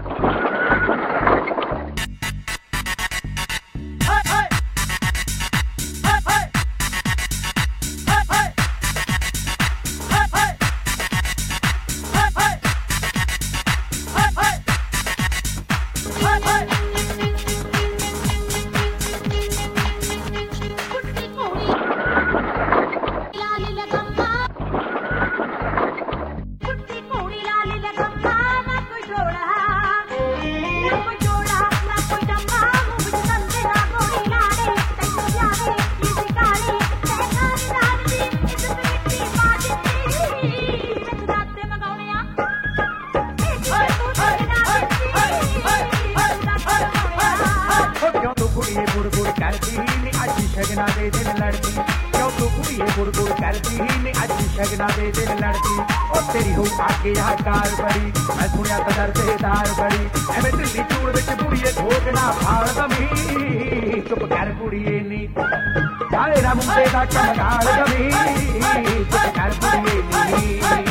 शगना दे दिल लड़की क्यों तू कुड़िए बुड़ करती ही अज शगना दे दिल लड़की और तेरी हो आके यहाँ कार बड़ी मैं सुनिया कदर देदार बड़ी एवं दिल्ली चूड़ विच बुड़िए ठोकना फाड़ दमी चुप कर कुड़िए नी जाले ना मुंडे दा चमगाल दमी चुप कर कुड़िए नी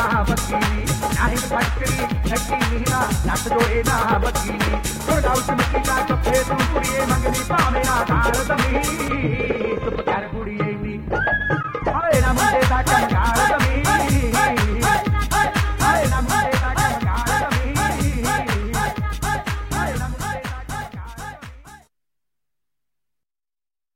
Let's go in a bikini.